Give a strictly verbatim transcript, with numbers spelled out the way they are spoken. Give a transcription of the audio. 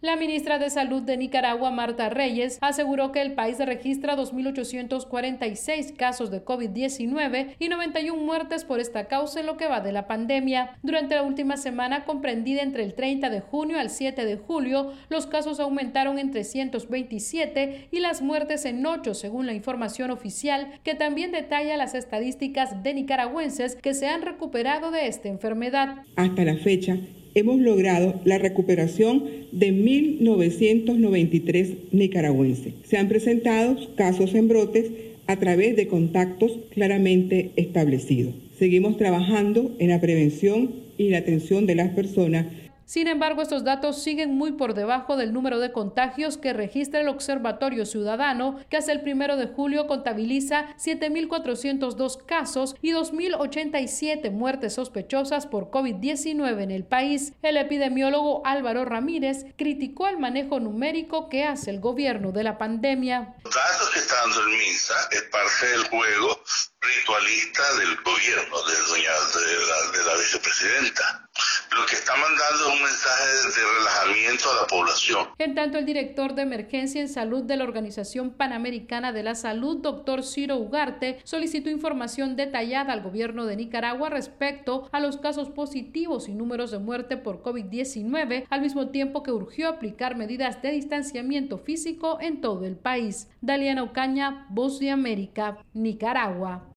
La ministra de Salud de Nicaragua, Marta Reyes, aseguró que el país registra dos mil ochocientos cuarenta y seis casos de COVID diecinueve y noventa y una muertes por esta causa en lo que va de la pandemia. Durante la última semana comprendida entre el treinta de junio al siete de julio, los casos aumentaron en trescientos veintisiete y las muertes en ocho, según la información oficial, que también detalla las estadísticas de nicaragüenses que se han recuperado de esta enfermedad. Hasta la fecha, hemos logrado la recuperación de mil novecientos noventa y tres nicaragüenses. Se han presentado casos en brotes a través de contactos claramente establecidos. Seguimos trabajando en la prevención y la atención de las personas. Sin embargo, estos datos siguen muy por debajo del número de contagios que registra el Observatorio Ciudadano, que hasta el primero de julio contabiliza siete mil cuatrocientos dos casos y dos mil ochenta y siete muertes sospechosas por COVID diecinueve en el país. El epidemiólogo Álvaro Ramírez criticó el manejo numérico que hace el gobierno de la pandemia. Los datos que está dando el MINSA es parte del juego ritualista del gobierno, de, doña, de, la, de la vicepresidenta. Lo que está mandando es un mensaje de relajamiento a la población. En tanto, el director de Emergencia en Salud de la Organización Panamericana de la Salud, doctor Ciro Ugarte, solicitó información detallada al gobierno de Nicaragua respecto a los casos positivos y números de muerte por COVID diecinueve, al mismo tiempo que urgió aplicar medidas de distanciamiento físico en todo el país. Daliana Ocaña, Voz de América, Nicaragua.